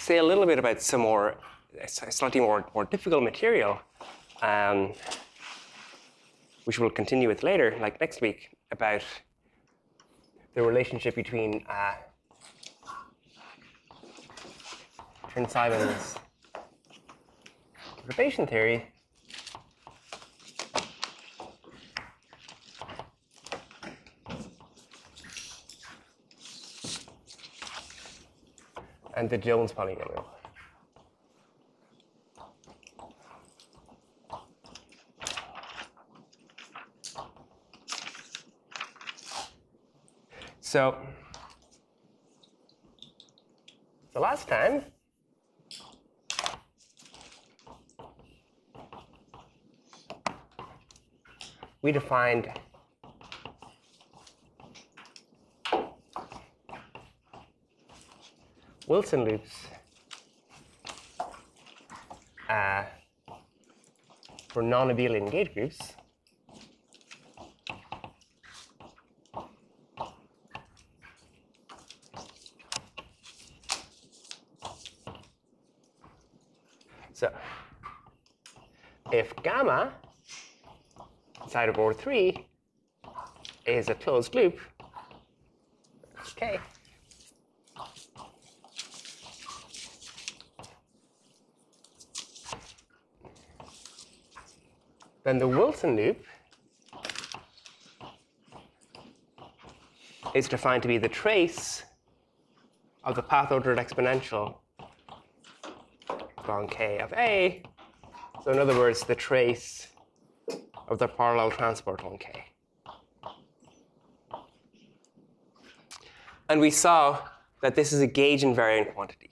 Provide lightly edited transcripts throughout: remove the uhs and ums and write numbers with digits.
say a little bit about some more, slightly more difficult material, which we'll continue with later, like next week, about the relationship between Chern-Simons perturbation theory and the Jones polynomial. So the last time we defined Wilson loops for non-abelian gauge groups. So if gamma inside of OR 3 is a closed loop, okay, then the Wilson loop is defined to be the trace of the path-ordered exponential along K of A. So in other words, the trace of the parallel transport on K. And we saw that this is a gauge invariant quantity.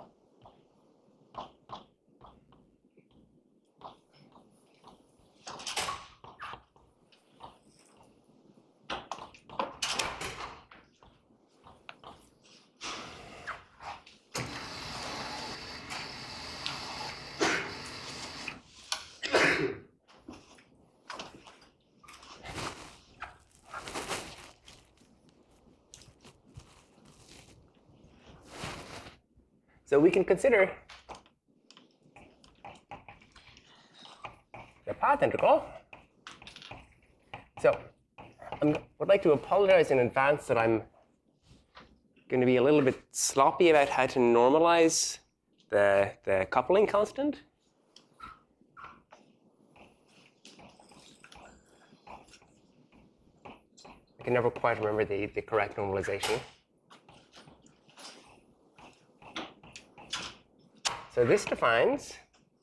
So we can consider the path integral. So I would like to apologize in advance that I'm going to be a little bit sloppy about how to normalize the coupling constant. I can never quite remember the correct normalization. So this defines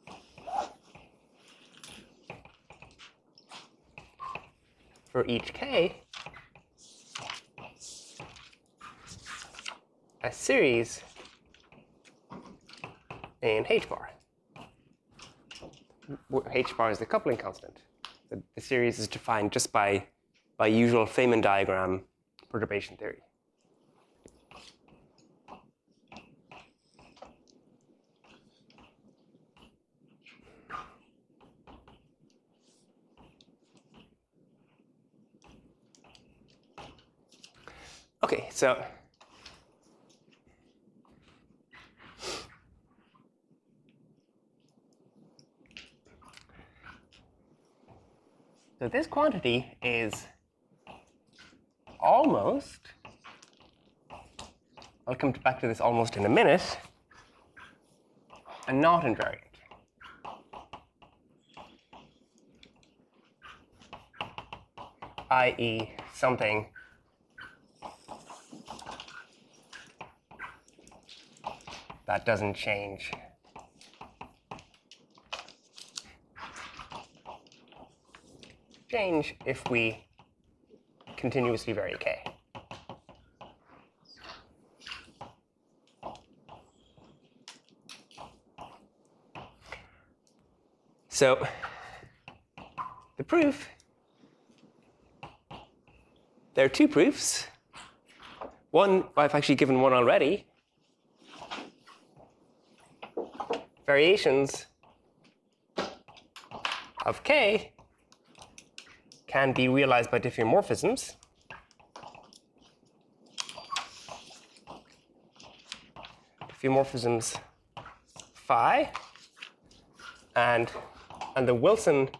for each k a series in h bar. H bar is the coupling constant. The series is defined just by usual Feynman diagram perturbation theory. Okay, so this quantity is almost, I'll come back to this almost in a minute, and not invariant. I.e. something that doesn't change if we continuously vary k. So the proof, there are two proofs. One, I've actually given one already. Variations of k can be realized by diffeomorphisms. Diffeomorphisms phi, and the Wilson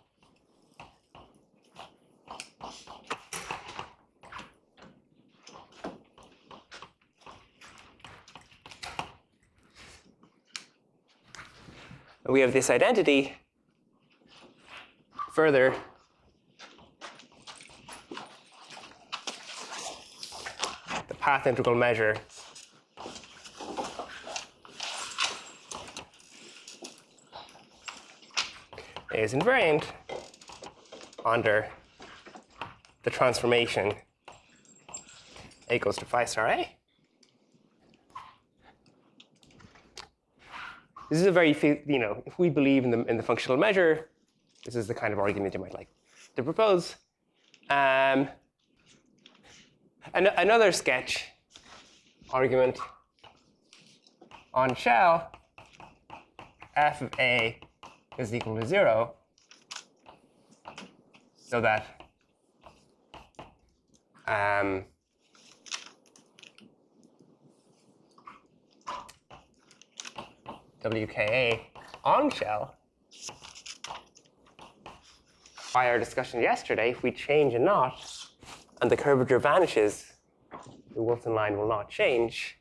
we have this identity further the path integral measure is invariant under the transformation A goes to phi star A. This is a very, if we believe in the functional measure, this is the kind of argument you might like to propose. Another sketch argument on shell f of A is equal to 0, so that WKA on shell, by our discussion yesterday, if we change a knot and the curvature vanishes, the Wilson line will not change.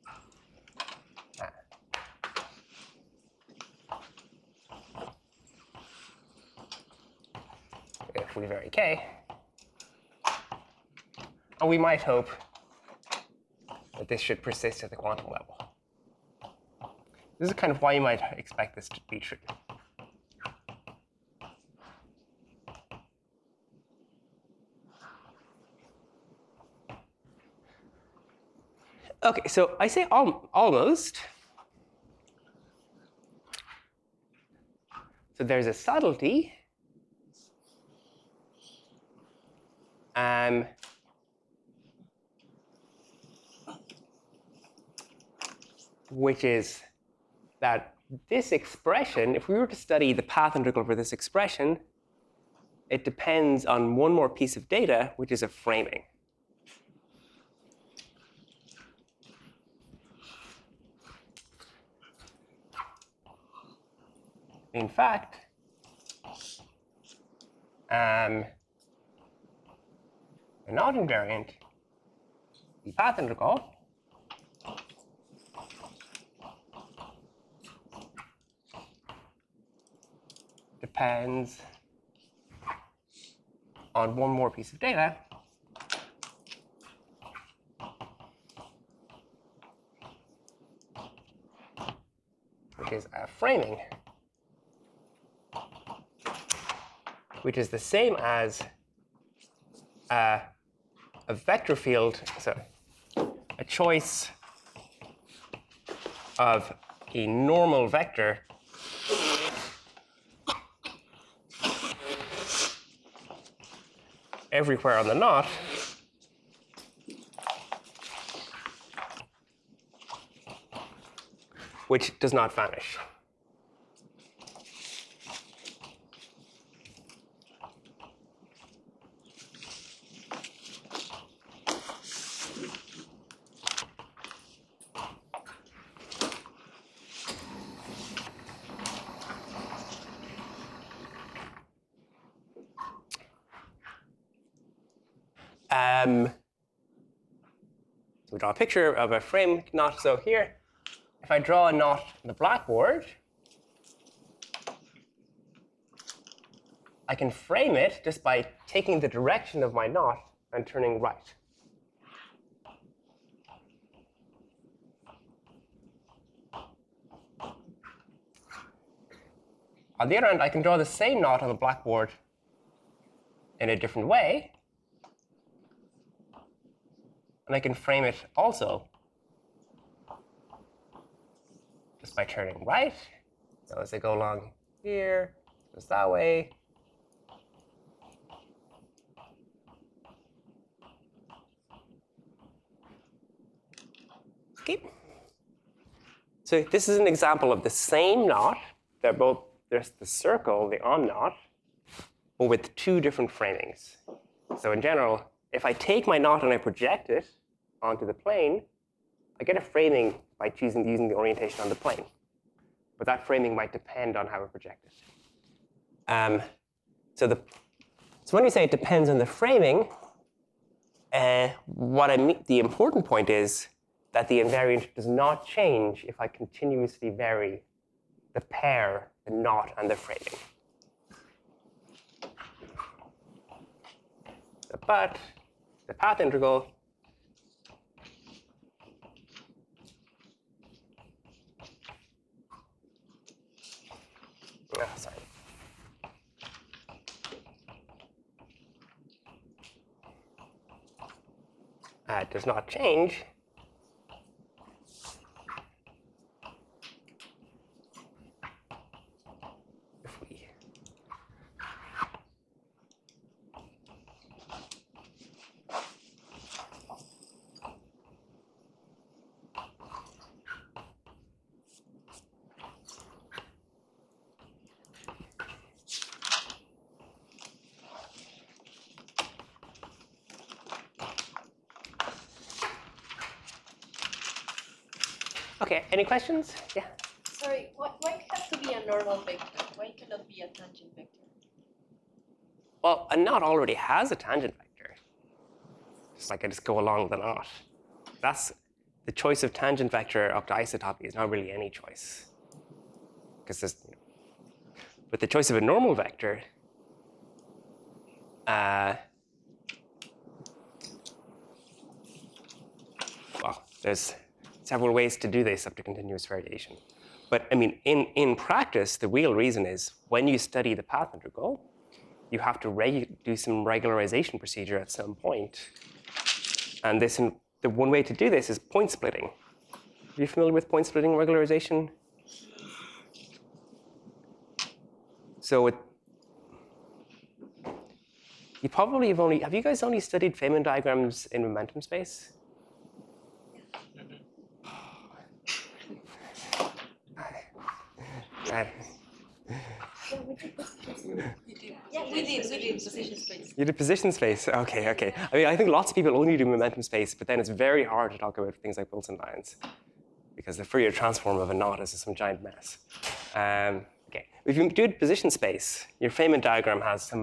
If we vary K, and we might hope that this should persist at the quantum level. This is kind of why you might expect this to be true. Okay, so I say almost. So there's a subtlety. Which is that this expression, if we were to study the path integral for this expression, it depends on one more piece of data, which is a framing. In fact, a not invariant, the path integral depends on one more piece of data, which is a framing, which is the same as a vector field, so a choice of a normal vector everywhere on the knot which does not vanish. So we draw a picture of a frame knot. So here, if I draw a knot on the blackboard, I can frame it just by taking the direction of my knot and turning right. On the other hand, I can draw the same knot on the blackboard in a different way. And I can frame it also just by turning right. So as I go along here, it goes that way. Okay. So this is an example of the same knot. They're both, there's the circle, the on knot, but with two different framings. So in general, if I take my knot and I project it onto the plane, I get a framing by using the orientation on the plane. but that framing might depend on how we project it. So when we say it depends on the framing, the important point is that the invariant does not change if I continuously vary the pair, the knot, and the framing. But the path integral does not change if we Okay, any questions? Yeah. Sorry, why it has to be a normal vector? Why cannot be a tangent vector? Well, a knot already has a tangent vector. Just like I just go along the knot. That's the choice of tangent vector up to isotopy is not really any choice. Because there's, but the choice of a normal vector, well, there's several ways to do this up to continuous variation. But I mean, in practice, the real reason is when you study the path integral, you have to do some regularization procedure at some point. And the one way to do this is point splitting. Are you familiar with point splitting regularization? So you probably have you guys only studied Feynman diagrams in momentum space? We did position space. You did position space? Okay. I mean, I think lots of people only do momentum space, but then it's very hard to talk about things like Wilson lines because the Fourier transform of a knot is some giant mess. Okay, if you do position space, your Feynman diagram has some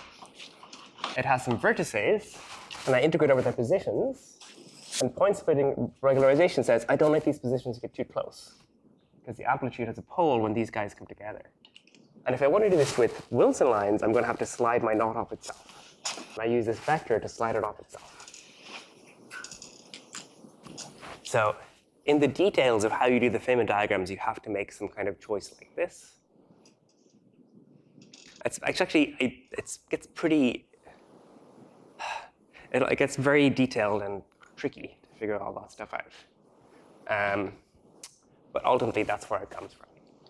vertices, and I integrate over their positions, and point splitting regularization says I don't let these positions get too close because the amplitude has a pole when these guys come together. And if I want to do this with Wilson lines, I'm going to have to slide my knot off itself. And I use this vector to slide it off itself. So in the details of how you do the Feynman diagrams, you have to make some kind of choice like this. It gets pretty, it gets very detailed and tricky to figure all that stuff out. But ultimately, that's where it comes from.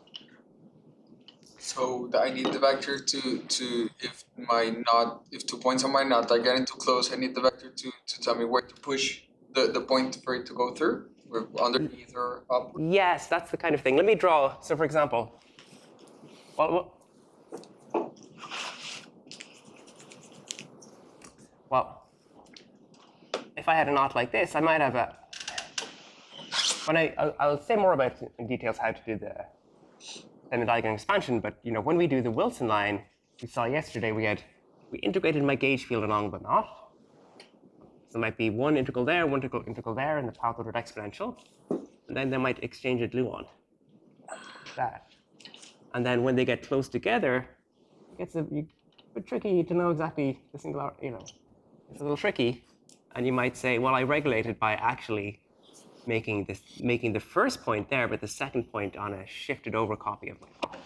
So I need the vector to if 2 points on my knot are getting too close, I need the vector to tell me where to push the point for it to go through, underneath or up. Yes, that's the kind of thing. Let me draw. So for example, well, if I had a knot like this, I might have a. I'll say more about in details how to do the Feynman diagram expansion, but when we do the Wilson line, we saw yesterday we integrated my gauge field along the knot. So there might be one integral there, one integral there, and the path ordered exponential. And then they might exchange a gluon. That. And then when they get close together, it gets a bit tricky to know exactly the singular, it's a little tricky. And you might say, well, I regulated by actually making the first point there, but the second point on a shifted over copy of my knot.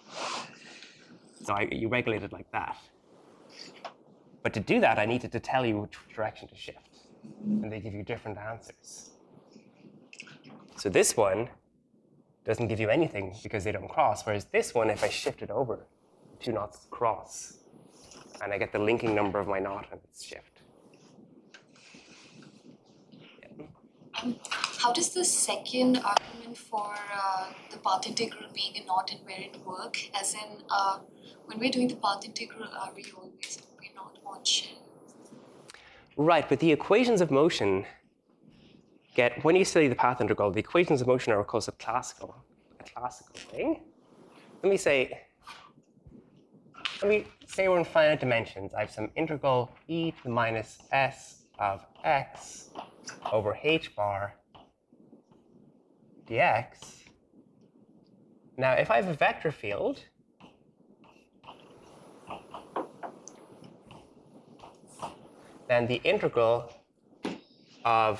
So you regulate it like that. But to do that, I needed to tell you which direction to shift. And they give you different answers. So this one doesn't give you anything because they don't cross, whereas this one, if I shift it over, the two knots cross. And I get the linking number of my knot and its shift. How does the second argument for the path integral being a knot invariant work? As in, when we're doing the path integral, we're not on shell? Right, but the equations of motion when you study the path integral, the equations of motion are, of course, a classical thing, let me say we're in finite dimensions. I have some integral e to the minus s of x over h bar dx. Now, if I have a vector field, then the integral of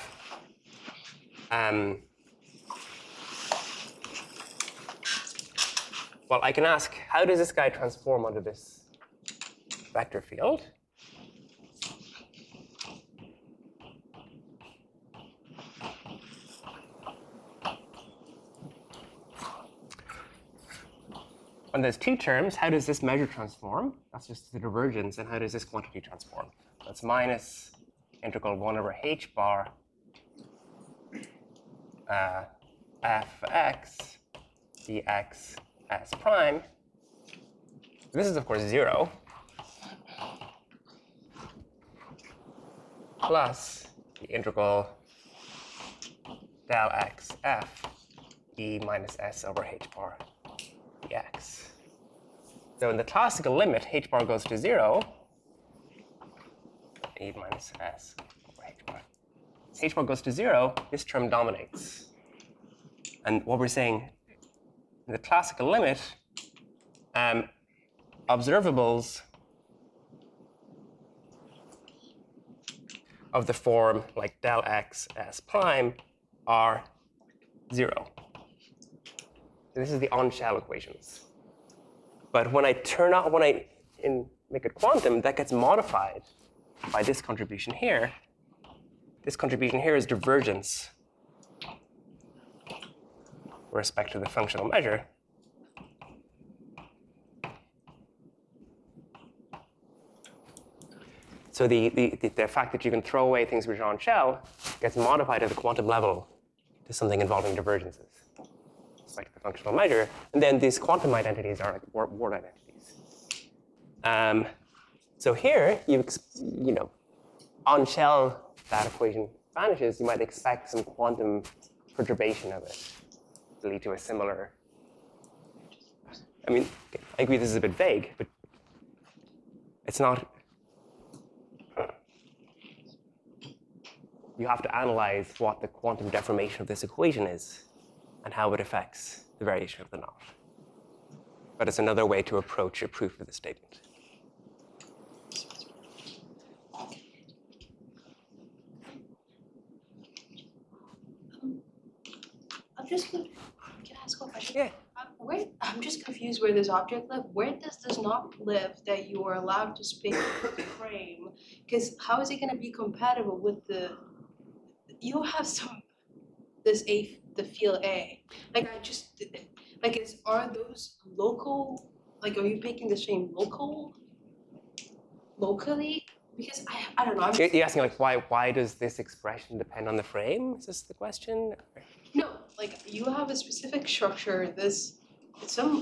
well, I can ask, how does this guy transform under this vector field? When there's two terms, how does this measure transform? That's just the divergence. And how does this quantity transform? That's minus integral 1 over h bar fx dx s prime. This is, of course, 0. Plus the integral del x f e minus s over h bar dx. So in the classical limit, h bar goes to 0, e minus s over h bar. As h bar goes to 0, this term dominates. And what we're saying, in the classical limit, observables of the form like del x s prime are 0. So this is the on-shell equations. But when I make it quantum, that gets modified by this contribution here. This contribution here is divergence with respect to the functional measure. So the fact that you can throw away things which are on shell gets modified at the quantum level to something involving divergences with respect to the functional measure. And then these quantum identities are like word identities. So here, on shell, that equation vanishes. You might expect some quantum perturbation of it to lead to a similar. I mean, I agree this is a bit vague, but it's not. You have to analyze what the quantum deformation of this equation is and how it affects the variation of the knot. But it's another way to approach a proof of the statement. Can I ask a question? Yeah. I'm just confused where this object lives. Where does this knot live that you are allowed to speak the frame? Because how is it going to be compatible with the? You have the field A. Are those local? Like, are you picking the same locally? Because I don't know. You're asking like why does this expression depend on the frame? Is this the question? No, like you have a specific structure. Some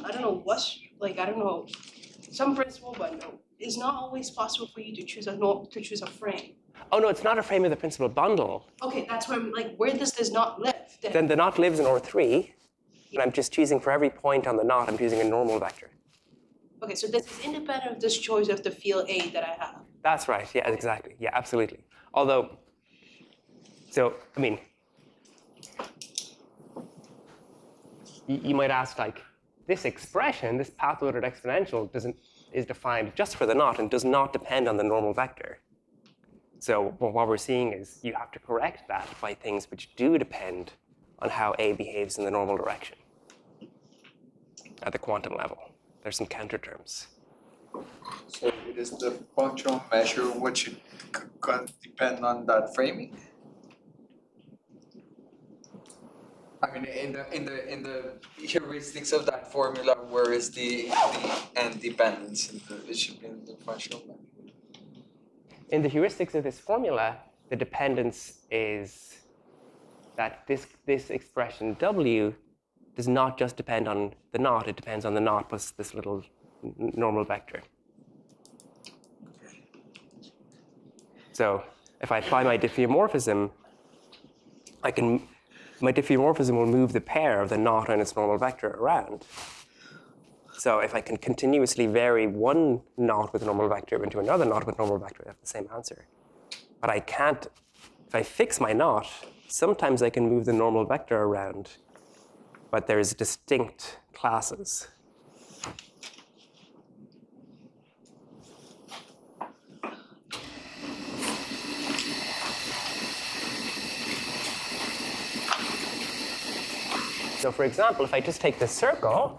principle, but no, it's not always possible for you to choose a frame. Oh no, it's not a frame of the principal bundle. Okay, that's where I'm like, where does this knot live? Then the knot lives in R3, and I'm just choosing for every point on the knot, I'm choosing a normal vector. Okay, so this is independent of this choice of the field A that I have. That's right. Yeah, exactly. Yeah, absolutely. Although, I mean, you might ask, like, this expression, this path-ordered exponential, is defined just for the knot and does not depend on the normal vector. So what we're seeing is you have to correct that by things which do depend on how A behaves in the normal direction at the quantum level. There's some counter terms. So it is the functional measure which can depend on that framing. I mean, in the heuristics of that formula, where is the end dependence? It should be in the functional measure. In the heuristics of this formula, the dependence is that this expression W does not just depend on the knot, it depends on the knot plus this little normal vector. So if I apply my diffeomorphism, I can my diffeomorphism will move the pair of the knot and its normal vector around. So if I can continuously vary one knot with normal vector into another knot with normal vector, I have the same answer. But I can't, if I fix my knot, sometimes I can move the normal vector around, but there's distinct classes. So for example, if I just take this circle,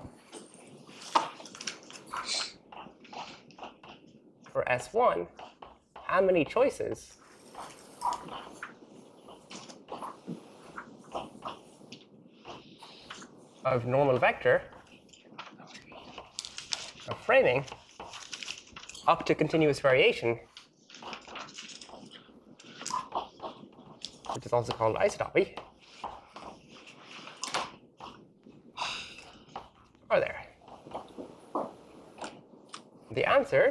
for S1, how many choices of normal vector of framing up to continuous variation, which is also called isotopy, are there? The answer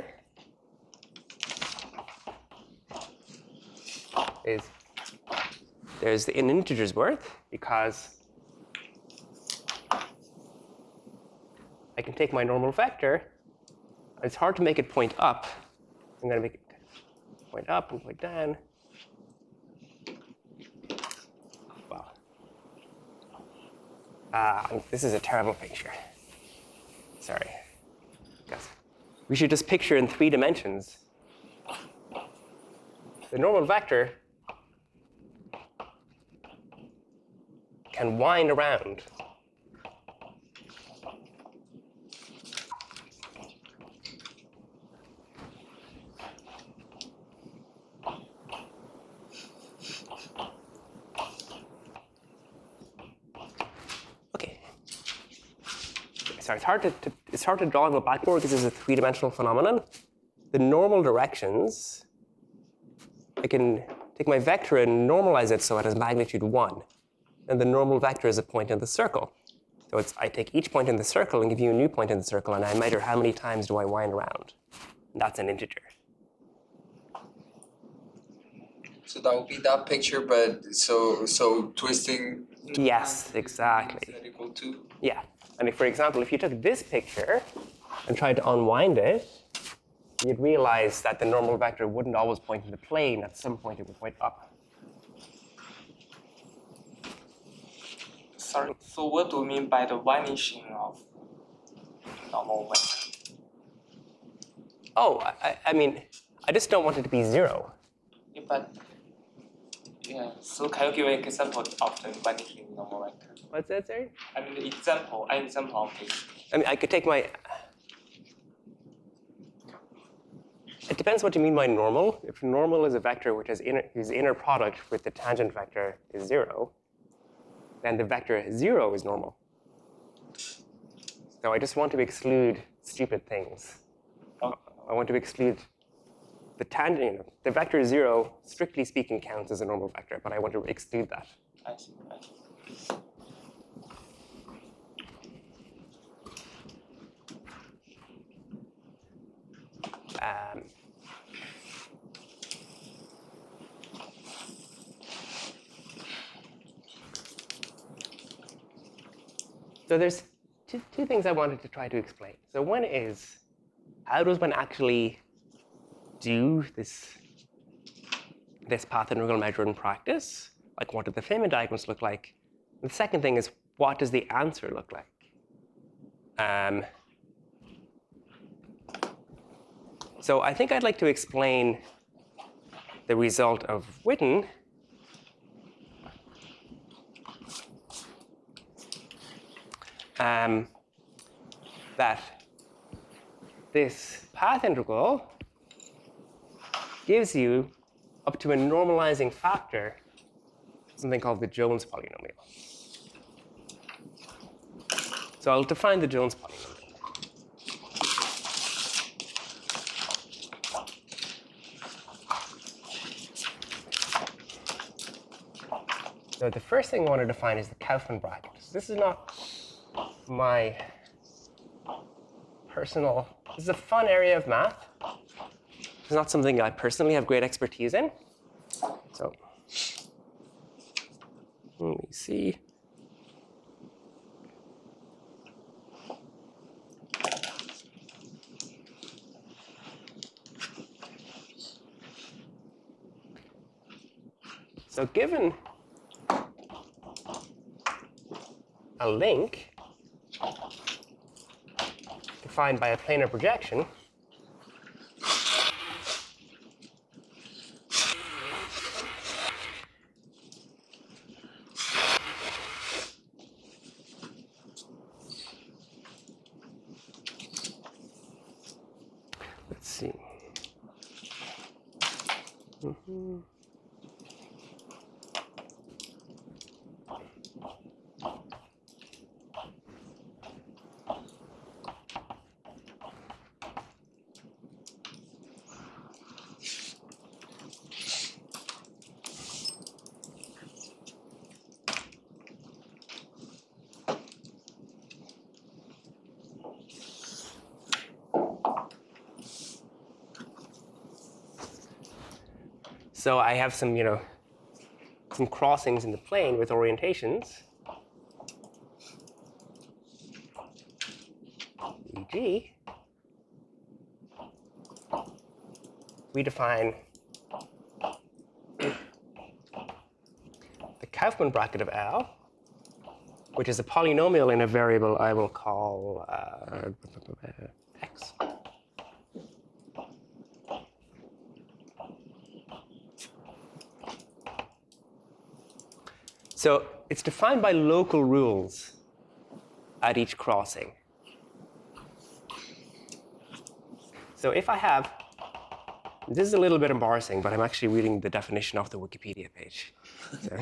is there's an integer's worth, because I can take my normal vector. It's hard to make it point up. I'm going to make it point up and point down. Wow. This is a terrible picture. Sorry. Guys, we should just picture in 3 dimensions. The normal vector can wind around. Okay. Sorry, it's hard to draw on the blackboard because it's a 3-dimensional phenomenon. The normal directions, I can take my vector and normalize it so it has magnitude 1. And the normal vector is a point in the circle. So I take each point in the circle and give you a new point in the circle, and I measure how many times do I wind around. And that's an integer. So that would be that picture, but so twisting. Yes, exactly. Is that equal to? Yeah. And if, for example, if you took this picture and tried to unwind it, you'd realize that the normal vector wouldn't always point in the plane. At some point, it would point up. Sorry, so what do you mean by the vanishing of normal vector? Oh, I mean, I just don't want it to be 0. Yeah, but yeah, so can you give an example of the vanishing normal vector? What's that, sorry? I mean, an example of this. I mean, I could take my... It depends what you mean by normal. If normal is a vector which has whose inner product with the tangent vector is 0, then the vector 0 is normal. So I just want to exclude stupid things. Okay. I want to exclude the tangent. The vector 0, strictly speaking, counts as a normal vector, but I want to exclude that. I see. So there's two things I wanted to try to explain. So one is, how does one actually do this path integral measure in practice? Like, what do the Feynman diagrams look like? And the second thing is, what does the answer look like? So I think I'd like to explain the result of Witten that this path integral gives you up to a normalizing factor, something called the Jones polynomial. So I'll define the Jones polynomial. So the first thing I want to define is the Kaufman bracket. So this is not my personal, this is a fun area of math. It's not something I personally have great expertise in. So let me see. So given a link defined by a planar projection, let's see. So I have some, some crossings in the plane with orientations, e.g., we define the Kaufman bracket of L, which is a polynomial in a variable I will call x. So it's defined by local rules at each crossing. So if I have, this is a little bit embarrassing, but I'm actually reading the definition off the Wikipedia page. So,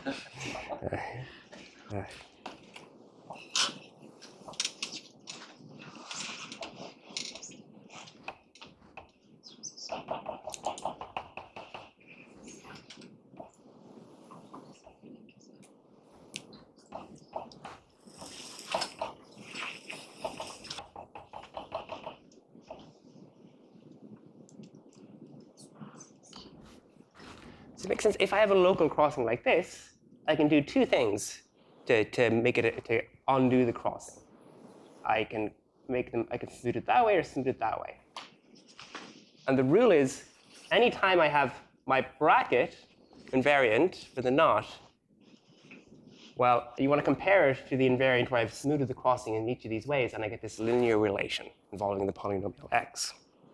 it makes sense. If I have a local crossing like this, I can do two things to make it to undo the crossing. I can smooth it that way or smooth it that way. And the rule is, anytime I have my bracket invariant with a knot, well, you want to compare it to the invariant where I've smoothed the crossing in each of these ways, and I get this linear relation involving the polynomial x.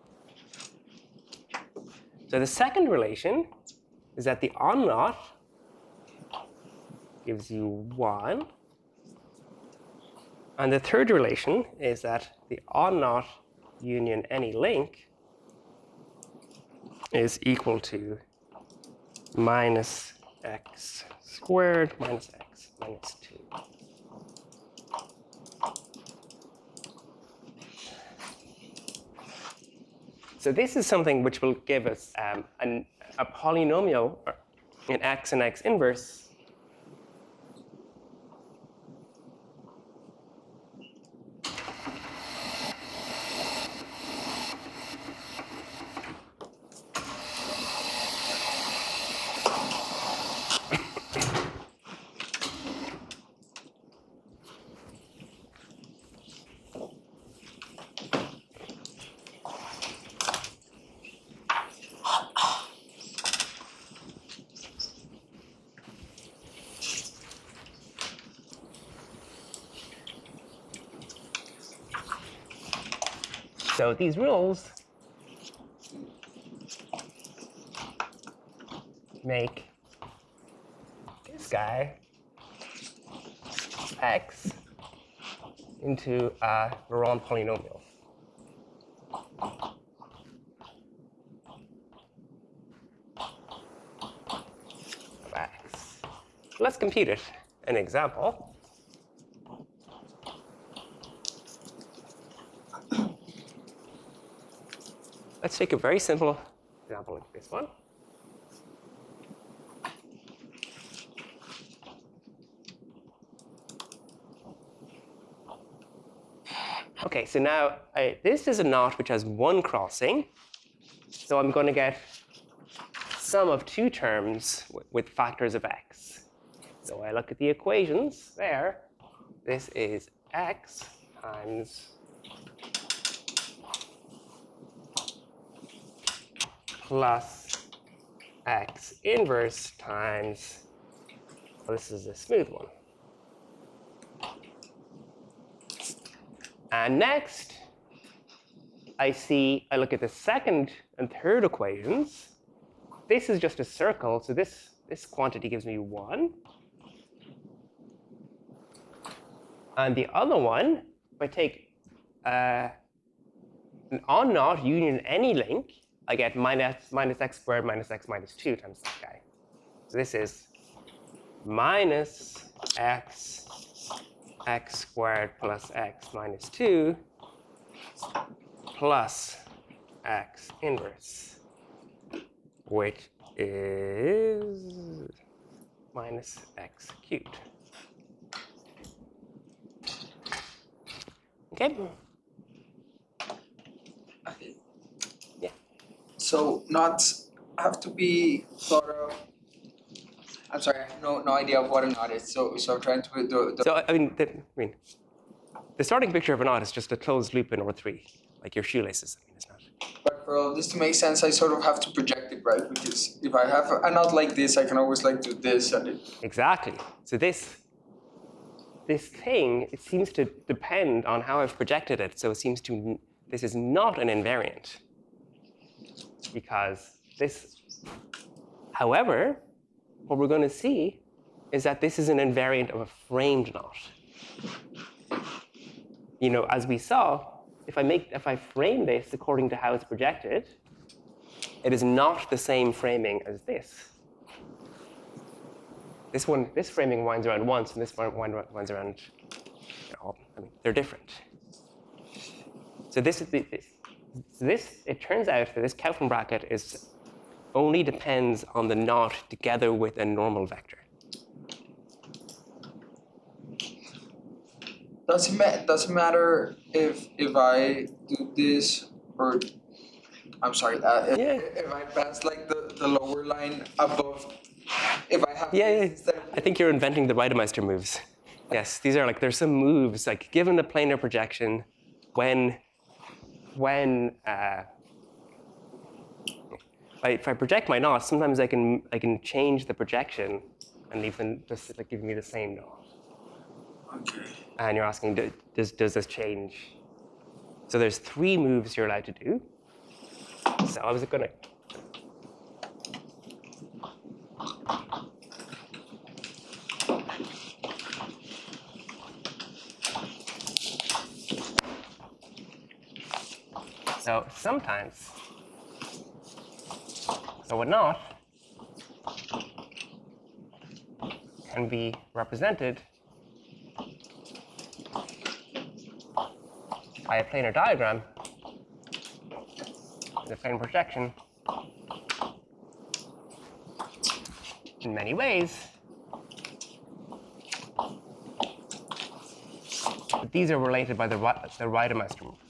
So the second relation is that the on knot gives you 1. And the third relation is that the on knot union any link is equal to minus x squared minus x minus 2. So this is something which will give us a polynomial in x and x inverse So these rules make this guy x into a Laurent polynomial. Of x. Let's compute it. An example. Let's take a very simple example like this one. OK, so now this is a knot which has one crossing. So I'm going to get sum of two terms with factors of x. So I look at the equations there. This is x times plus x inverse times, well, this is a smooth one. And next, I look at the second and third equations. This is just a circle, so this quantity gives me 1. And the other one, if I take an on naught union any link, I get minus x squared minus x minus 2 times that guy. So this is minus x squared plus x minus 2 plus x inverse, which is minus x cubed. Okay? Okay. Yeah. So knots have to be thought of. I'm sorry, I have no idea of what a knot is. So I'm trying to do. So I mean, the starting picture of a knot is just a closed loop in R3, like your shoelaces. I mean, it's not. But for all this to make sense, I sort of have to project it, right? Because if I have a knot like this, I can always like do this and it. Exactly. So this thing, it seems to depend on how I've projected it. So this is not an invariant. Because this, however, what we're going to see is that this is an invariant of a framed knot. You know, as we saw, if I frame this according to how it's projected, it is not the same framing as this. This framing winds around once, and this one winds around. I mean, they're different. So it turns out that this Kaufman bracket only depends on the knot together with a normal vector. Doesn't matter if I do this or I'm sorry. If I pass like the lower line above. If I have this, I think you're inventing the Reidemeister moves. Yes, these are there's some moves given the planar projection, when if I project my knot, sometimes I can change the projection and leave them just giving me the same knot. Okay. And you're asking, does this change? So there's 3 moves you're allowed to do. So I was gonna. So sometimes, a knot can be represented by a planar diagram, the planar projection, in many ways. But these are related by the Reidemeister rules.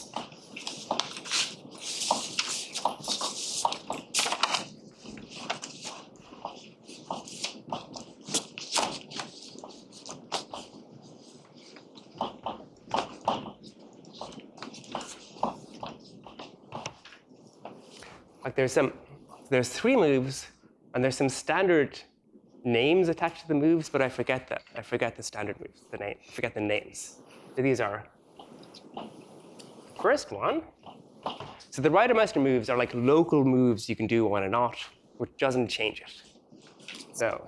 There's 3 moves, and there's some standard names attached to the moves, but I forget the standard moves, forget the names. So these are, first one. So the Reidemeister moves are local moves you can do on a knot, which doesn't change it. So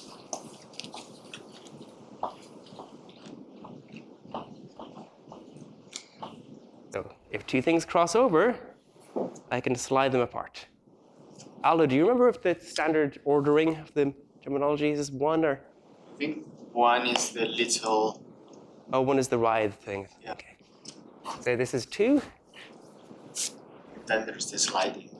if 2 things cross over, I can slide them apart. Aldo, do you remember if the standard ordering of the terminologies is 1 or? I think 1 is the little. Oh, 1 is the writhe thing. Yeah. Okay. So this is 2. Then there's the sliding.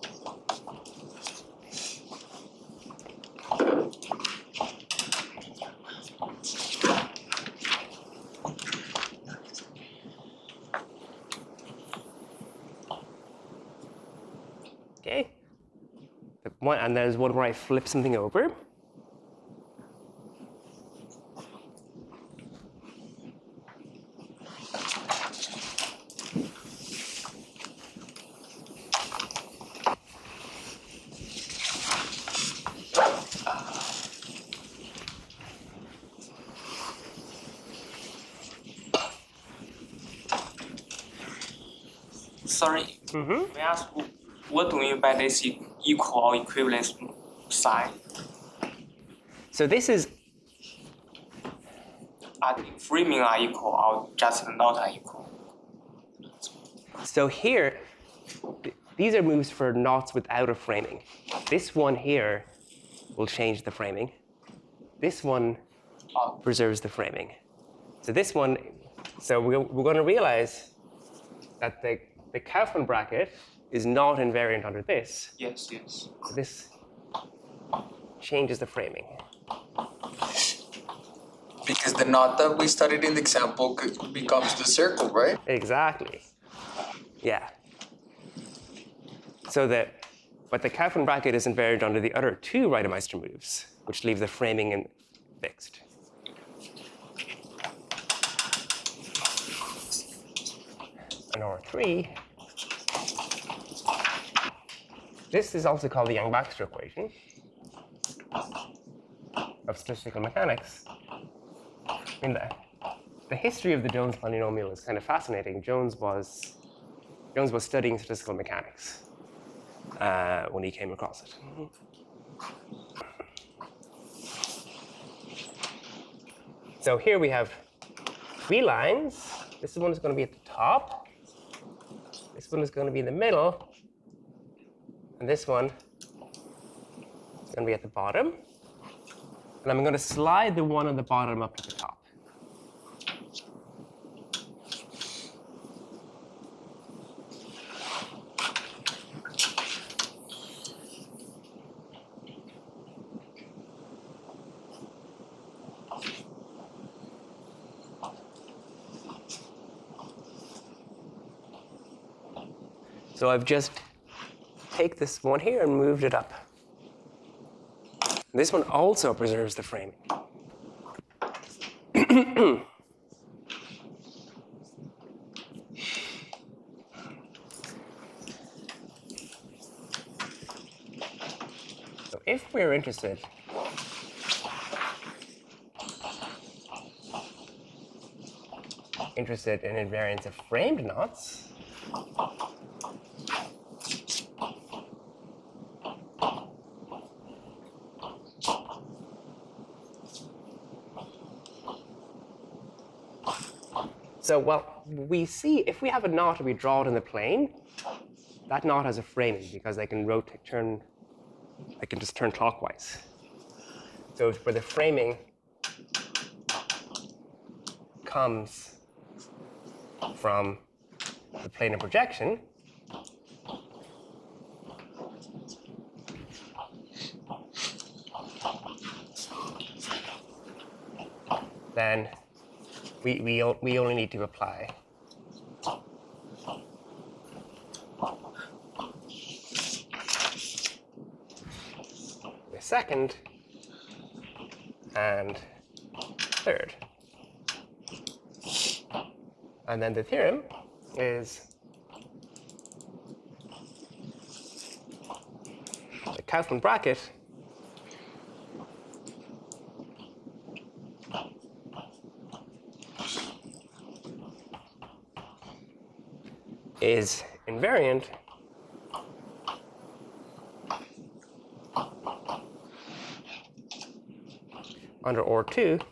Okay. And there's one where I flip something over. Sorry, Mm-hmm. may I ask what do you mean by this equal or equivalence sign? So this is, Are the framing are equal or just not equal? so here, these are moves for knots without a framing. This one here will change the framing. This one Oh, preserves the framing. So this one, so we're going to realize that the Kaufman bracket is not invariant under this. yes, yes. So this changes the framing. Because the knot that we studied in the example becomes the circle, right? Exactly. Yeah. So but the Kaufman bracket is invariant under the other two Reidemeister moves, which leave the framing fixed. And R3, this is also called the Yang-Baxter equation of statistical mechanics. I mean, the history of the Jones polynomial is kind of fascinating. Jones was studying statistical mechanics when he came across it. So here we have three lines. This one is going to be at the top. This one is going to be in the middle. And this one is going to be at the bottom. And I'm going to slide the one on the bottom up to the top. So I've just take this one here and moved it up. This one also preserves the framing. So if we're interested in invariance of framed knots, so, well, we see if we have a knot and we draw it in the plane, that knot has a framing because I can just turn clockwise. So where the framing comes from the plane of projection, then we only need to apply the second and third. And then the theorem is the Kaufman bracket is invariant under OR2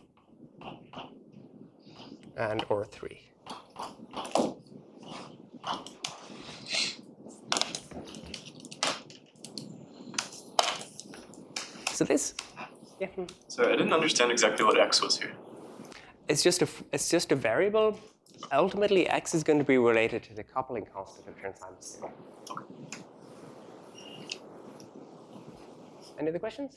and OR3. So this, yeah. Sorry, I didn't understand exactly what x was here. It's just a variable. Ultimately, x is going to be related to the coupling constant of Chern-Simons. Any other questions?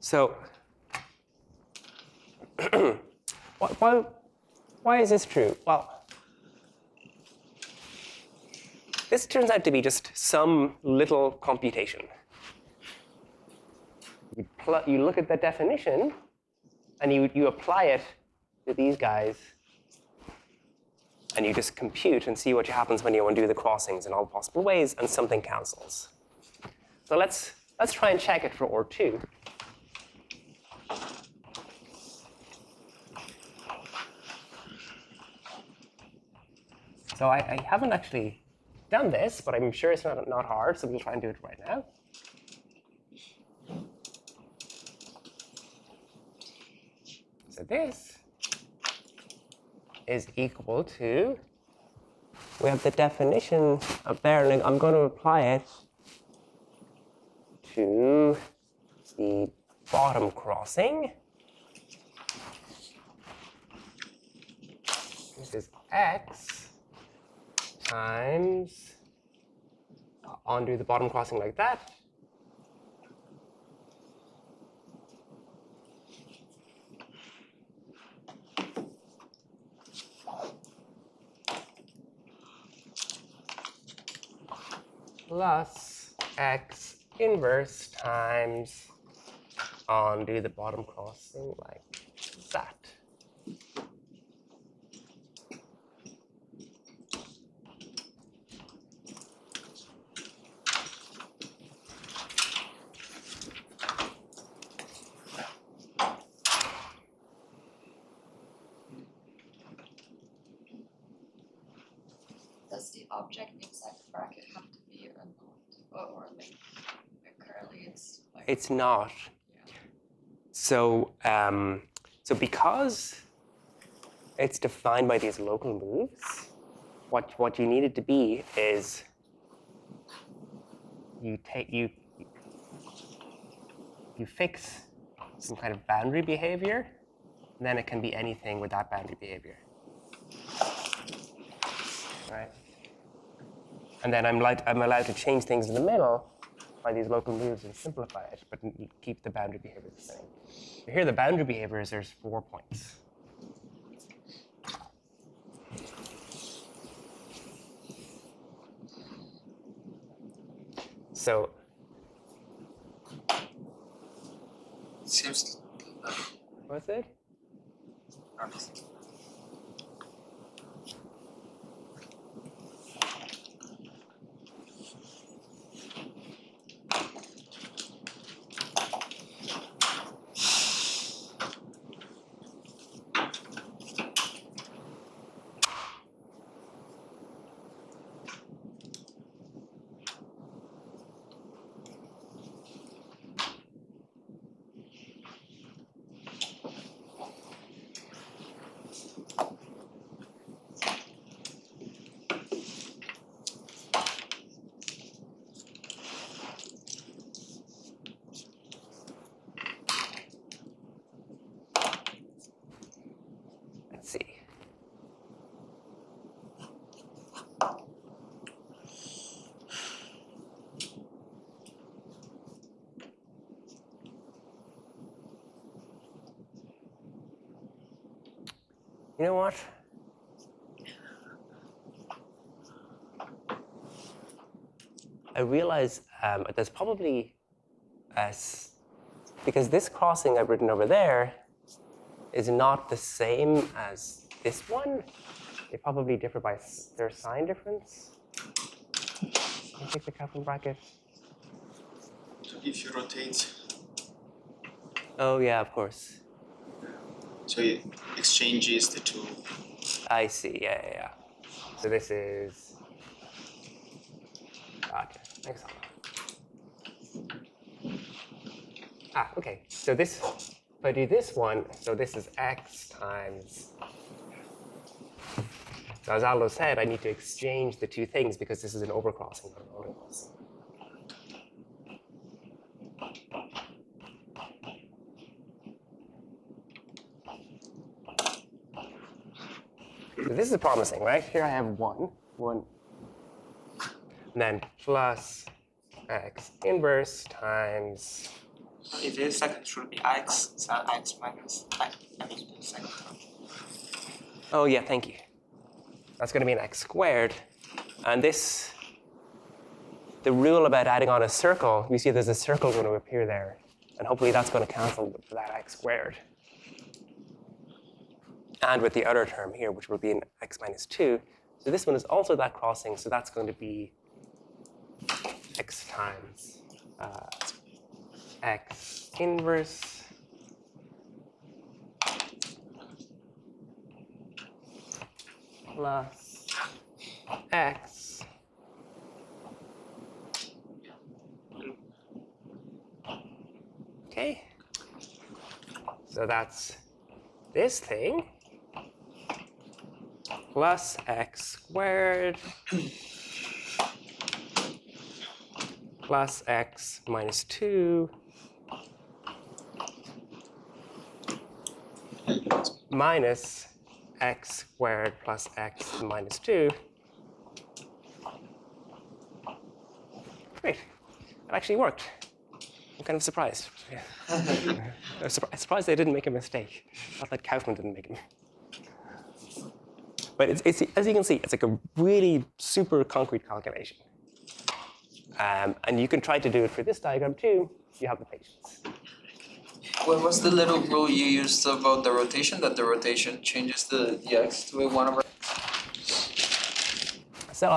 So why is this true? Well, this turns out to be just some little computation. You look at the definition, and you apply it to these guys, and you just compute and see what happens when you undo the crossings in all possible ways, and something cancels. So let's try and check it for OR2. So I haven't actually done this, but I'm sure it's not hard, so we'll try and do it right now. So this is equal to, we have the definition up there, and I'm going to apply it to the bottom crossing. This is x times, undo the bottom crossing like that, plus x inverse times undo the bottom crossing like that. Does the object inside the bracket have to be a not or like currently It's not. So so because it's defined by these local moves, what you need it to be is you fix some kind of boundary behavior, and then it can be anything with that boundary behavior. Right? And then I'm allowed to change things in the middle by these local moves and simplify it, but keep the boundary behavior the same. Here the boundary behavior is there's 4 points. So It seems. what's it? Let's see. You know what? I realize there's probably because this crossing I've written over there is not the same as this one. They probably differ by their sign difference. Can you take the Kaplan bracket? So if you rotate, Oh yeah, of course. so it exchanges the two. I see. Yeah. So this is. Gotcha. Thanks a lot. Okay. So this, if I do this one, so this is x times. So as Aldo said, I need to exchange the two things because this is an overcrossing, not an undercrossing. So this is promising, right? Here I have 1, and then plus x inverse times So if this second should be x, so x minus x, I mean the second term. Oh yeah, thank you. That's going to be an x squared. And this, the rule about adding on a circle, you see there's a circle going to appear there. And hopefully that's going to cancel with that x squared. And with the other term here, which will be an x minus 2. So this one is also that crossing, so that's going to be x times x inverse plus x okay. So that's this thing plus x squared plus x minus 2 minus x squared plus x minus 2. Great. That actually worked. I'm kind of surprised. Yeah. I'm surprised they didn't make a mistake. Not that Kaufman didn't make them. But it's, as you can see, it's like a really super concrete calculation. And you can try to do it for this diagram too, if you have the patience. What was the little rule you used about the rotation? That the rotation changes the x to a 1 over x? So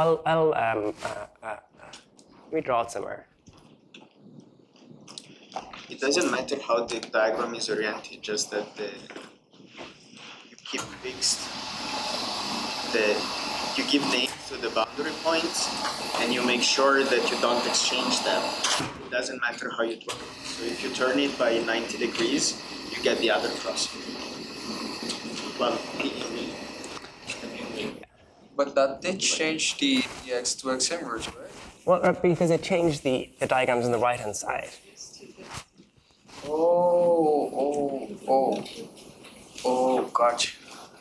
let me draw it somewhere. It doesn't matter how the diagram is oriented, just that you keep fixed you give names to the boundary points and you make sure that you don't exchange them. It doesn't matter how you turn it. So if you turn it by 90 degrees, you get the other crossing. Well, But that did change the x to x inverse, right? Well, because it changed the diagrams on the right-hand side. Oh, gotcha.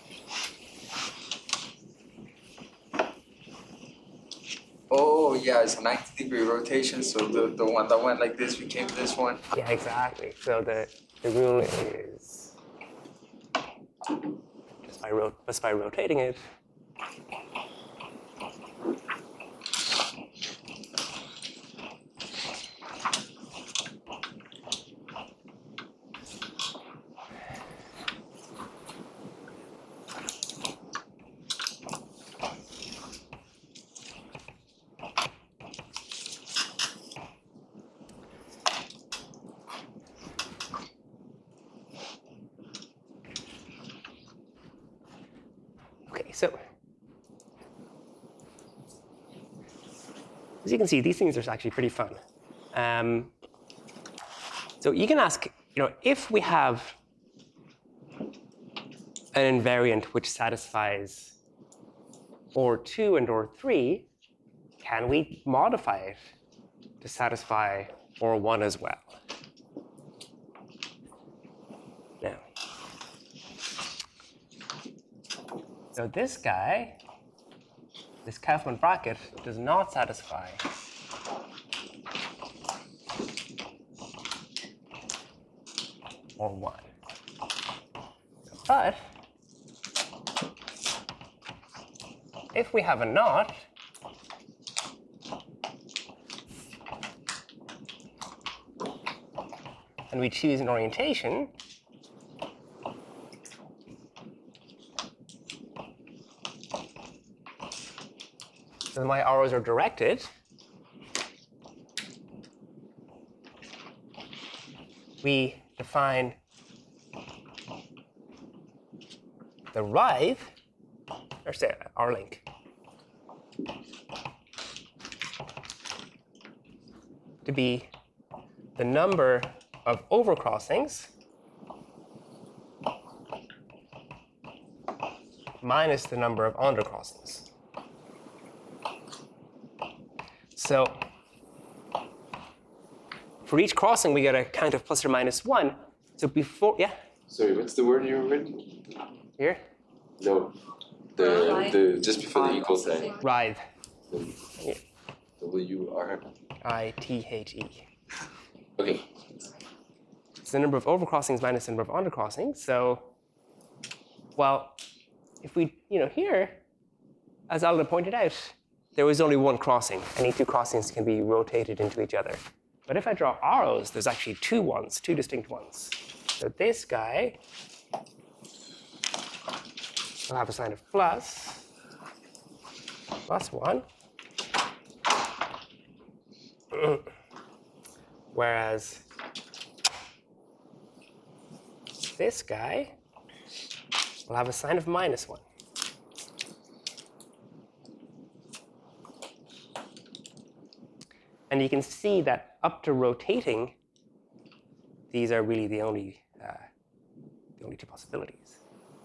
Oh, yeah, it's a 90-degree rotation, so the one that went like this became this one. Yeah, exactly. So the rule is just by rotating it. So, as you can see, these things are actually pretty fun. So you can ask, if we have an invariant which satisfies OR2 and OR3, can we modify it to satisfy OR1 as well? Now, so this guy, this Kaufman bracket, does not satisfy OR1. But if we have a knot, and we choose an orientation, so my arrows are directed, we define the writhe, or say our link, to be the number of overcrossings minus the number of undercrossings. So for each crossing, we get a count of plus or minus 1. So before, yeah? Sorry, what's the word you written? Here? No, the just before the equal sign. Writhe. Yeah. W-R. I-T-H-E. Okay. It's the number of overcrossings minus the number of undercrossings. So, well, if we, here, as Alda pointed out, there was only one crossing. Any two crossings can be rotated into each other. But if I draw arrows, there's actually two ones, two distinct ones. So this guy will have a sign of plus 1. Whereas this guy will have a sign of -1. And you can see that up to rotating, these are really the only two possibilities.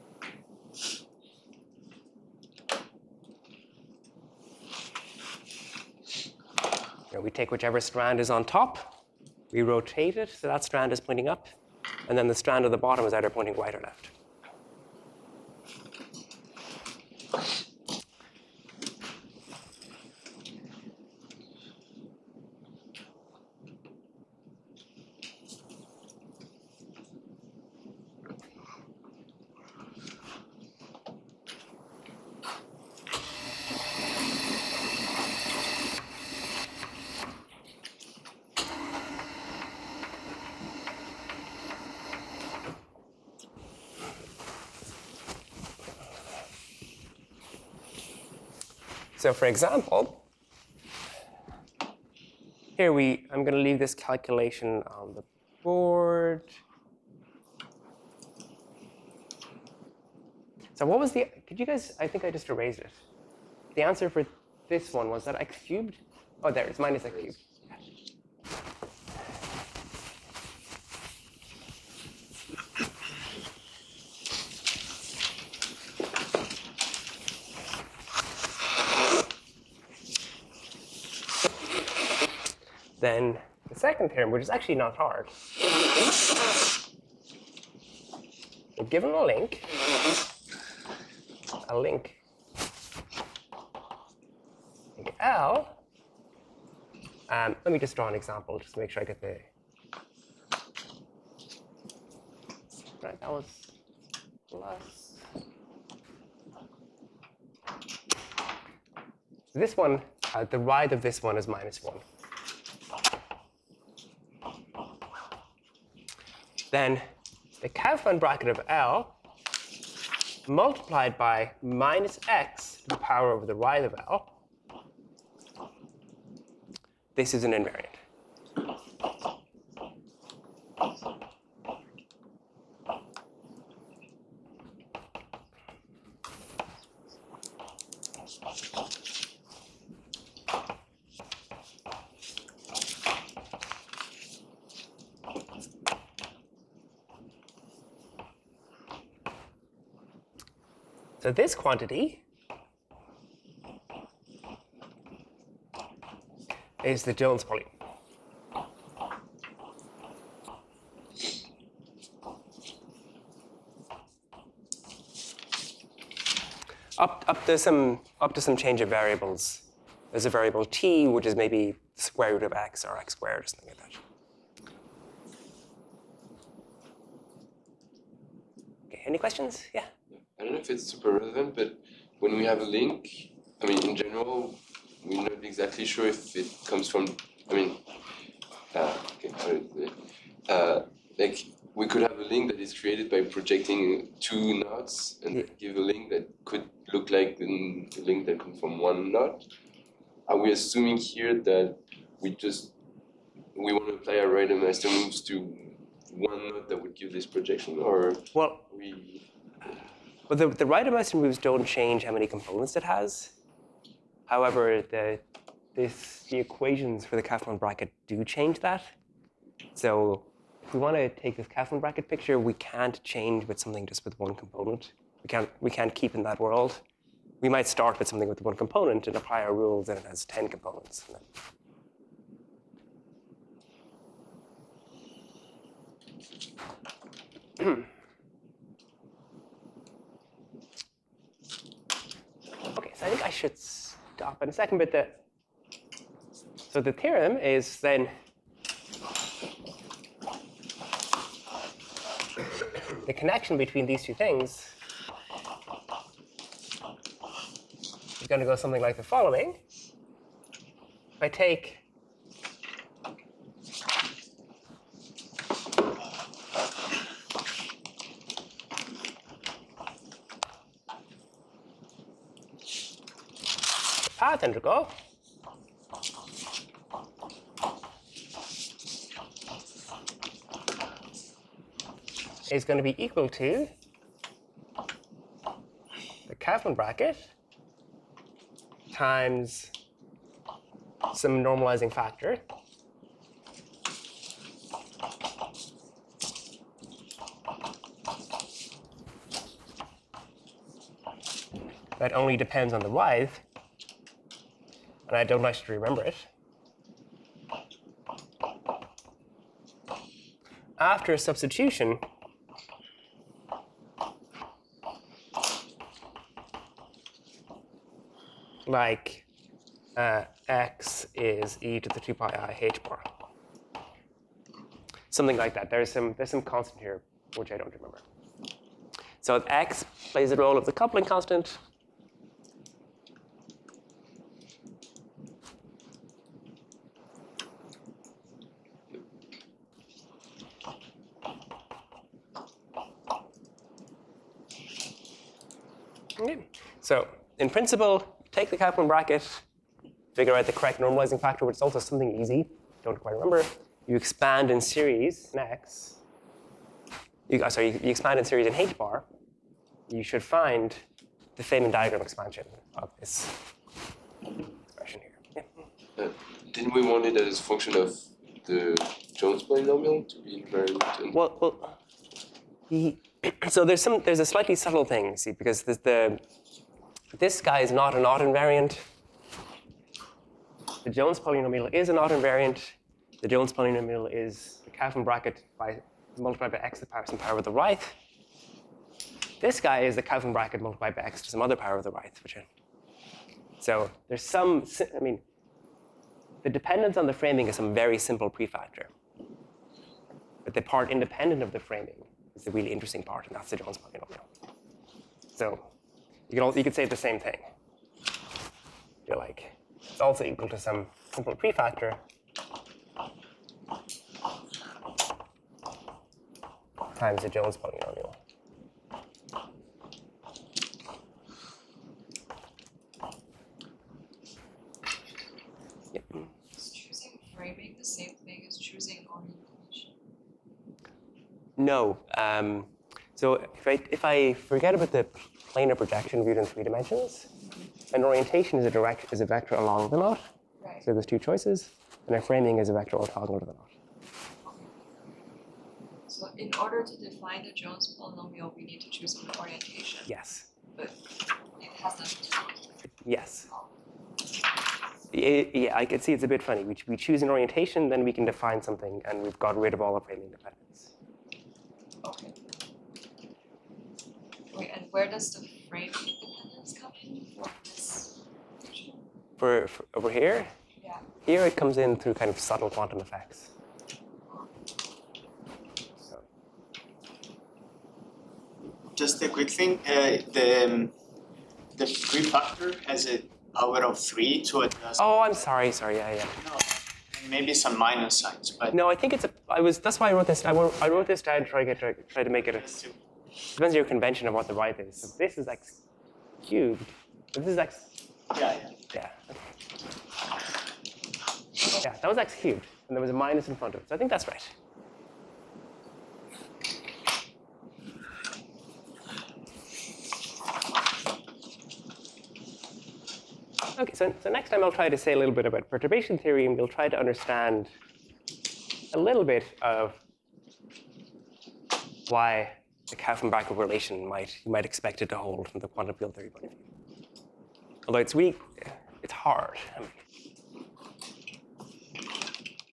We take whichever strand is on top, we rotate it, so that strand is pointing up, and then the strand at the bottom is either pointing right or left. So for example, here I'm going to leave this calculation on the board. So what was could you guys, I think I just erased it. The answer for this one was that x cubed? Oh, there, it's minus x cubed. Then the second term, which is actually not hard, we're given a link, link L. Let me just draw an example just to make sure I get the, right, that was plus. This one, the right of this one is -1. Then the Kaufman bracket of L multiplied by -x to the power over the right of L. This is an invariant. So this quantity is the Jones polynomial. Up to some change of variables. There's a variable t, which is maybe the square root of x or x squared or something like that. Okay, any questions? Yeah. I don't know if it's super relevant, but when we have a link, I mean, in general, we're not exactly sure if it comes from, I mean, like we could have a link that is created by projecting two knots and give a link that could look like the link that comes from one knot. Are we assuming here that we want to apply our random master moves to one knot that would give this projection, or Well, the right-of-master moves don't change how many components it has. However, the equations for the Kaufman bracket do change that. So if we want to take this Kaufman bracket picture, we can't change with something just with one component. We can't keep in that world. We might start with something with one component and apply our rules, and it has 10 components. Okay, so I think I should stop in a second, but so the theorem is then the connection between these two things is going to go something like the following. If I take the path integral is going to be equal to the Kaplan bracket times some normalizing factor that only depends on the width, and I don't actually remember it. After substitution, like x is e to the 2 pi I h bar. Something like that. There's some constant here, which I don't remember. So x plays the role of the coupling constant. Okay. So in principle, take the Kaplan bracket, figure out the correct normalizing factor, which is also something easy. Don't quite remember. You expand in series in x. You expand in series in h bar. You should find the Feynman diagram expansion of this expression here. Yeah. Didn't we want it as a function of the Jones polynomial to be invariant? And Well, so there's a slightly subtle thing, see, because this guy is not an odd invariant. The Jones polynomial is an odd invariant. The Jones polynomial is the Kaplan bracket multiplied by x to the power some power of the right. This guy is the Kaplan bracket multiplied by x to some other power of the right. So there's some, the dependence on the framing is some very simple prefactor. But the part independent of the framing is the really interesting part, and that's the Jones polynomial. So you could say the same thing. You're like, it's also equal to some simple prefactor times the Jones polynomial. Yep. Is choosing framing the same thing as choosing orientation? No. So if I forget about the planar projection viewed in 3 dimensions, an orientation is a vector along the knot. Right. So there's 2 choices, and a framing is a vector orthogonal to the knot. So in order to define the Jones polynomial, we need to choose an orientation. Yes. But it has nothing to do with it. Yes. Yeah, I can see it's a bit funny. We choose an orientation, then we can define something, and we've got rid of all the framing dependence. Okay. Wait, and where does the framing dependence come in for this function? For over here, Yeah. here it comes in through kind of subtle quantum effects. So, Just a quick thing, the prefactor has a power of 3 to adjust. oh, I'm sorry. Yeah. No, and maybe some minus signs, but No, I think it's that's why I wrote this. I wrote this down to try to make it. Depends on your convention of what the right is. So this is x cubed. This is x. yeah. Yeah. Yeah, that was x cubed, and there was a minus in front of it. So I think that's right. Okay, so next time I'll try to say a little bit about perturbation theory, and we'll try to understand a little bit of why the Kaplan bracket relation you might expect it to hold from the quantum field theory point of view. Although it's hard.